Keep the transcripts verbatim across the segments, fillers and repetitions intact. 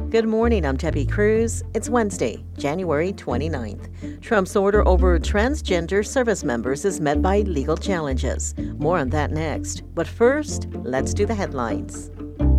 Good morning, I'm Debbie Cruz. It's Wednesday, January twenty-ninth. Trump's order over transgender service members is met by legal challenges. More on that next. But first, let's do the headlines.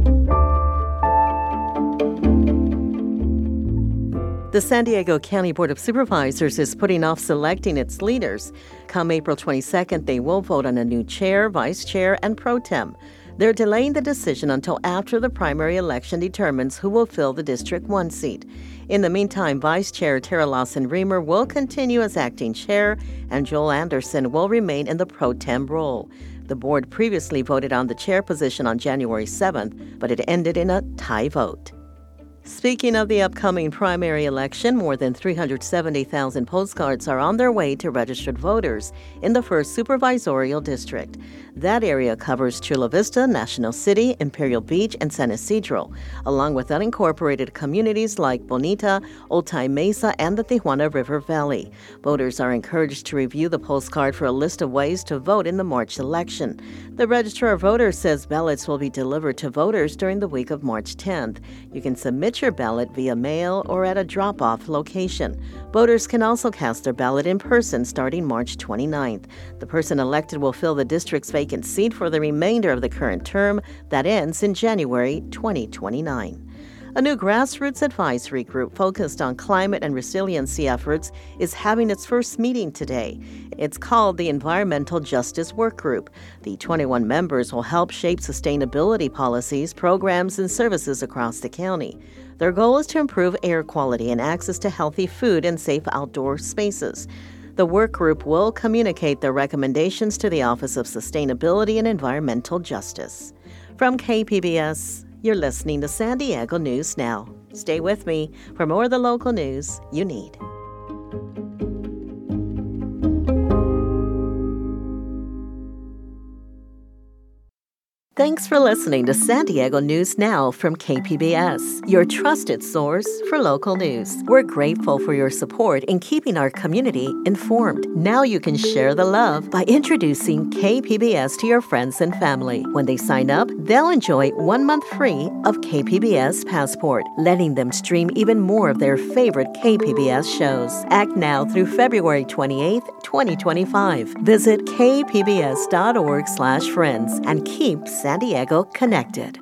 The San Diego County Board of Supervisors is putting off selecting its leaders. Come April twenty-second, they will vote on a new chair, vice chair, and pro tem. They're delaying the decision until after the primary election determines who will fill the District one seat. In the meantime, Vice Chair Tara Lawson-Remer will continue as acting chair, and Joel Anderson will remain in the pro tem role. The board previously voted on the chair position on January seventh, but it ended in a tie vote. Speaking of the upcoming primary election, more than three hundred seventy thousand postcards are on their way to registered voters in the first supervisorial district. That area covers Chula Vista, National City, Imperial Beach, and San Isidro, along with unincorporated communities like Bonita, Otay Mesa, and the Tijuana River Valley. Voters are encouraged to review the postcard for a list of ways to vote in the March election. The Registrar of Voters says ballots will be delivered to voters during the week of March tenth. You can submit your ballot via mail or at a drop-off location. Voters can also cast their ballot in person starting March twenty-ninth. The person elected will fill the district's vacant seat for the remainder of the current term that ends in January twenty twenty-nine. A new grassroots advisory group focused on climate and resiliency efforts is having its first meeting today. It's called the Environmental Justice Work Group. The twenty-one members will help shape sustainability policies, programs, and services across the county. Their goal is to improve air quality and access to healthy food and safe outdoor spaces. The work group will communicate their recommendations to the Office of Sustainability and Environmental Justice. From K P B S, you're listening to San Diego News Now. Stay with me for more of the local news you need. Thanks for listening to San Diego News Now from K P B S, your trusted source for local news. We're grateful for your support in keeping our community informed. Now you can share the love by introducing K P B S to your friends and family. When they sign up, they'll enjoy one month free of K P B S Passport, letting them stream even more of their favorite K P B S shows. Act now through February twenty-eighth, twenty twenty-five. Visit kpbs.org slash friends and keep San Diego connected.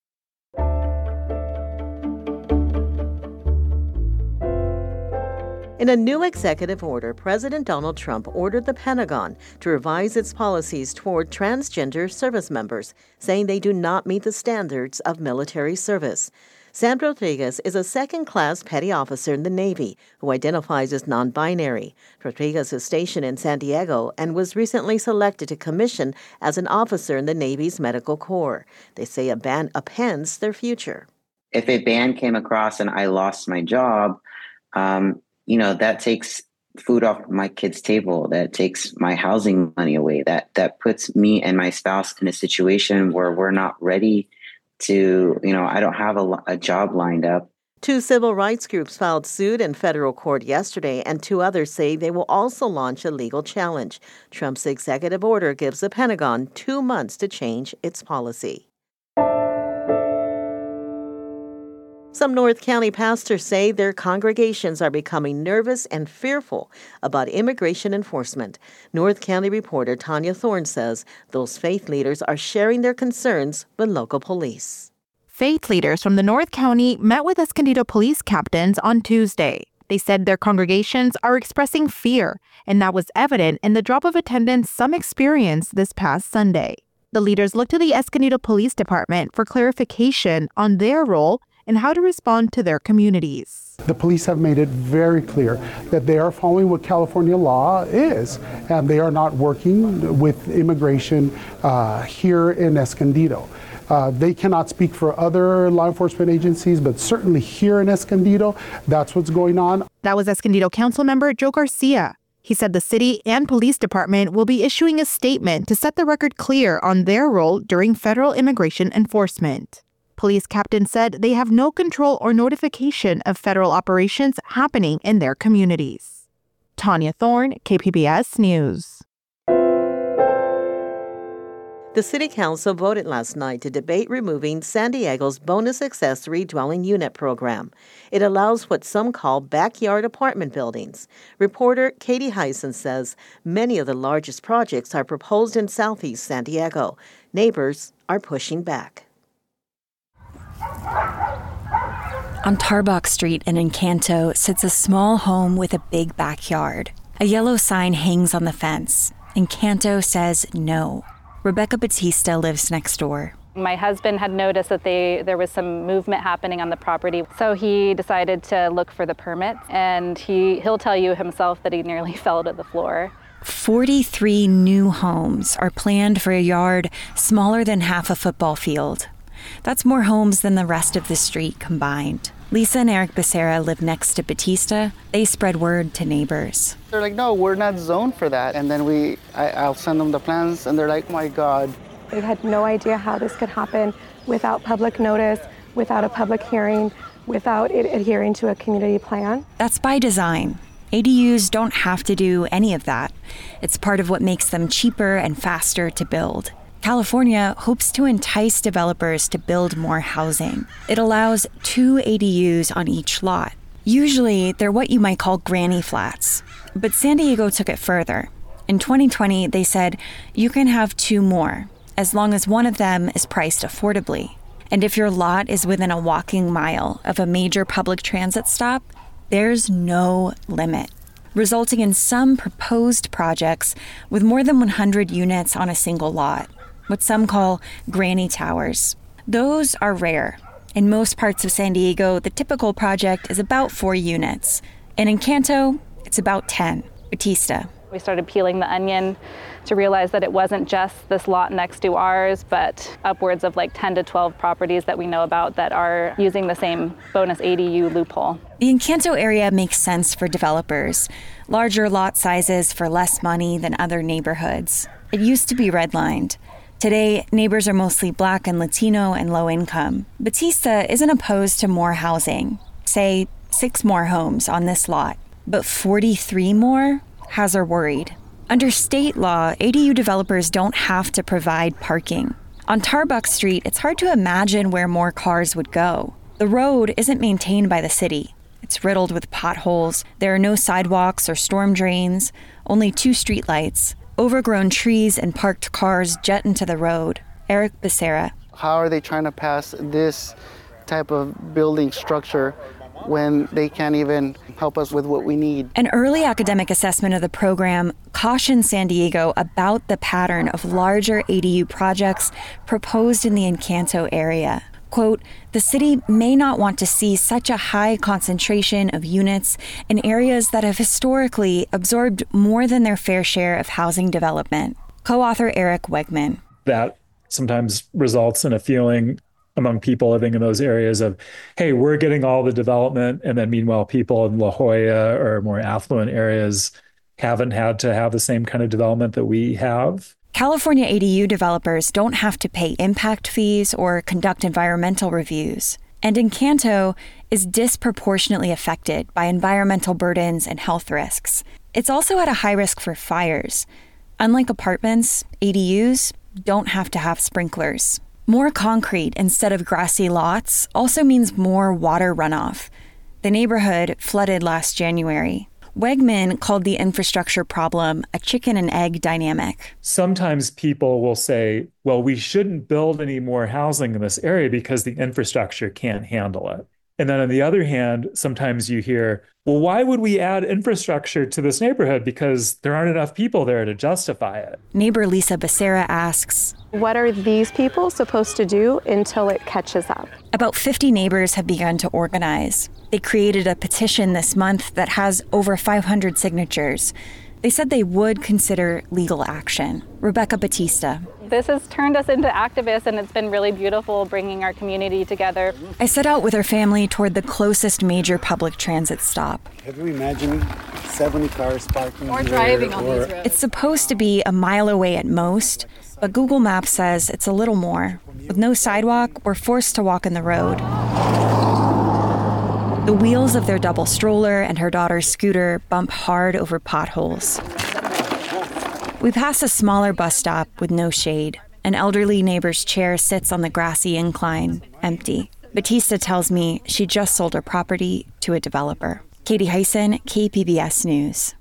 In a new executive order, President Donald Trump ordered the Pentagon to revise its policies toward transgender service members, saying they do not meet the standards of military service. Sam Rodriguez is a second-class petty officer in the Navy who identifies as non-binary. Rodriguez is stationed in San Diego and was recently selected to commission as an officer in the Navy's Medical Corps. They say a ban upends their future. If a ban came across and I lost my job, um, you know, that takes food off my kid's table. That takes my housing money away. That that puts me and my spouse in a situation where we're not ready to, you know, I don't have a, a job lined up. Two civil rights groups filed suit in federal court yesterday, and two others say they will also launch a legal challenge. Trump's executive order gives the Pentagon two months to change its policy. Some North County pastors say their congregations are becoming nervous and fearful about immigration enforcement. North County reporter Tanya Thorne says those faith leaders are sharing their concerns with local police. Faith leaders from the North County met with Escondido police captains on Tuesday. They said their congregations are expressing fear, and that was evident in the drop of attendance some experienced this past Sunday. The leaders looked to the Escondido Police Department for clarification on their role and how to respond to their communities. The police have made it very clear that they are following what California law is, and they are not working with immigration uh, here in Escondido. Uh, they cannot speak for other law enforcement agencies, but certainly here in Escondido, that's what's going on. That was Escondido Councilmember Joe Garcia. He said the city and police department will be issuing a statement to set the record clear on their role during federal immigration enforcement. Police captain said they have no control or notification of federal operations happening in their communities. Tanya Thorne, K P B S News. The City Council voted last night to debate removing San Diego's bonus accessory dwelling unit program. It allows what some call backyard apartment buildings. Reporter Katie Heisen says many of the largest projects are proposed in southeast San Diego. Neighbors are pushing back. On Tarbox Street in Encanto sits a small home with a big backyard. A yellow sign hangs on the fence. Encanto says no. Rebecca Batista lives next door. My husband had noticed that they, there was some movement happening on the property, so he decided to look for the permits, and he, he'll tell you himself that he nearly fell to the floor. forty-three new homes are planned for a yard smaller than half a football field. That's more homes than the rest of the street combined. Lisa and Eric Becerra live next to Batista. They spread word to neighbors. They're like, no, we're not zoned for that. And then we, I, I'll send them the plans, and they're like, my God. They had no idea how this could happen without public notice, without a public hearing, without it adhering to a community plan. That's by design. A D Us don't have to do any of that. It's part of what makes them cheaper and faster to build. California hopes to entice developers to build more housing. It allows two A D Us on each lot. Usually, they're what you might call granny flats. But San Diego took it further. In twenty twenty, they said you can have two more, as long as one of them is priced affordably. And if your lot is within a walking mile of a major public transit stop, there's no limit, resulting in some proposed projects with more than one hundred units on a single lot, what some call granny towers. Those are rare. In most parts of San Diego, the typical project is about four units. And in Encanto, it's about ten. Batista. We started peeling the onion to realize that it wasn't just this lot next to ours, but upwards of like ten to twelve properties that we know about that are using the same bonus A D U loophole. The Encanto area makes sense for developers. Larger lot sizes for less money than other neighborhoods. It used to be redlined. Today, neighbors are mostly Black and Latino and low income. Batista isn't opposed to more housing, say six more homes on this lot, but forty-three more has her worried. Under state law, A D U developers don't have to provide parking. On Tarbox Street, it's hard to imagine where more cars would go. The road isn't maintained by the city. It's riddled with potholes. There are no sidewalks or storm drains, only two streetlights. Overgrown trees and parked cars jet into the road. Eric Becerra. How are they trying to pass this type of building structure when they can't even help us with what we need? An early academic assessment of the program cautioned San Diego about the pattern of larger A D U projects proposed in the Encanto area. Quote, the city may not want to see such a high concentration of units in areas that have historically absorbed more than their fair share of housing development. Co-author Eric Wegman. That sometimes results in a feeling among people living in those areas of, hey, we're getting all the development, and then meanwhile people in La Jolla or more affluent areas haven't had to have the same kind of development that we have. California A D U developers don't have to pay impact fees or conduct environmental reviews. And Encanto is disproportionately affected by environmental burdens and health risks. It's also at a high risk for fires. Unlike apartments, A D Us don't have to have sprinklers. More concrete instead of grassy lots also means more water runoff. The neighborhood flooded last January. Wegman called the infrastructure problem a chicken and egg dynamic. Sometimes people will say, well, we shouldn't build any more housing in this area because the infrastructure can't handle it. And then on the other hand, sometimes you hear, well, why would we add infrastructure to this neighborhood? Because there aren't enough people there to justify it. Neighbor Lisa Becerra asks, what are these people supposed to do until it catches up? About fifty neighbors have begun to organize. They created a petition this month that has over five hundred signatures. They said they would consider legal action. Rebecca Batista. This has turned us into activists, and it's been really beautiful bringing our community together. I set out with her family toward the closest major public transit stop. Have you imagined seventy cars parking or here, driving on or... these roads? It's supposed to be a mile away at most, but Google Maps says it's a little more. With no sidewalk, we're forced to walk in the road. The wheels of their double stroller and her daughter's scooter bump hard over potholes. We pass a smaller bus stop with no shade. An elderly neighbor's chair sits on the grassy incline, empty. Batista tells me she just sold her property to a developer. Katie Hyson, K P B S News.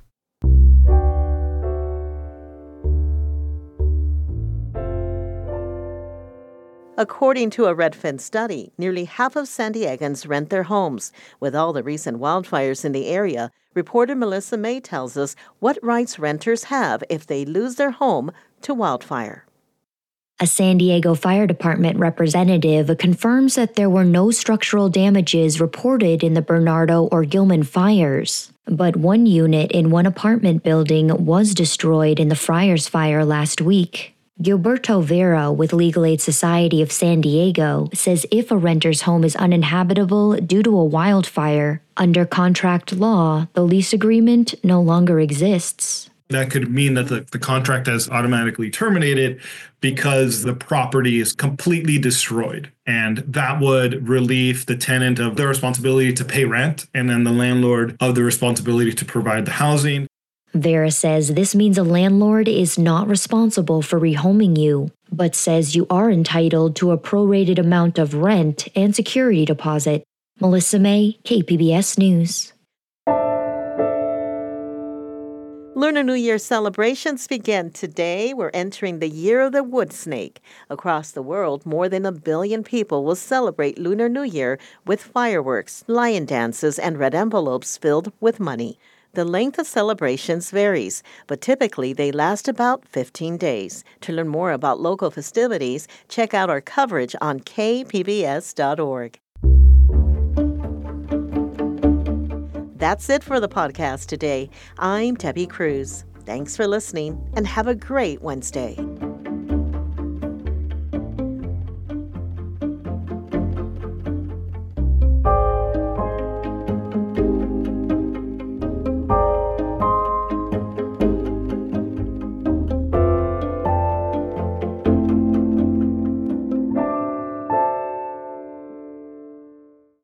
According to a Redfin study, nearly half of San Diegans rent their homes. With all the recent wildfires in the area, reporter Melissa May tells us what rights renters have if they lose their home to wildfire. A San Diego Fire Department representative confirms that there were no structural damages reported in the Bernardo or Gilman fires. But one unit in one apartment building was destroyed in the Friars fire last week. Gilberto Vera with Legal Aid Society of San Diego says if a renter's home is uninhabitable due to a wildfire, under contract law, the lease agreement no longer exists. That could mean that the, the contract has automatically terminated because the property is completely destroyed. And that would relieve the tenant of the responsibility to pay rent and then the landlord of the responsibility to provide the housing. Vera says this means a landlord is not responsible for rehoming you, but says you are entitled to a prorated amount of rent and security deposit. Melissa May, K P B S News. Lunar New Year celebrations begin today. We're entering the year of the wood snake. Across the world, more than a billion people will celebrate Lunar New Year with fireworks, lion dances, and red envelopes filled with money. The length of celebrations varies, but typically they last about fifteen days. To learn more about local festivities, check out our coverage on K P B S dot org. That's it for the podcast today. I'm Debbie Cruz. Thanks for listening and have a great Wednesday.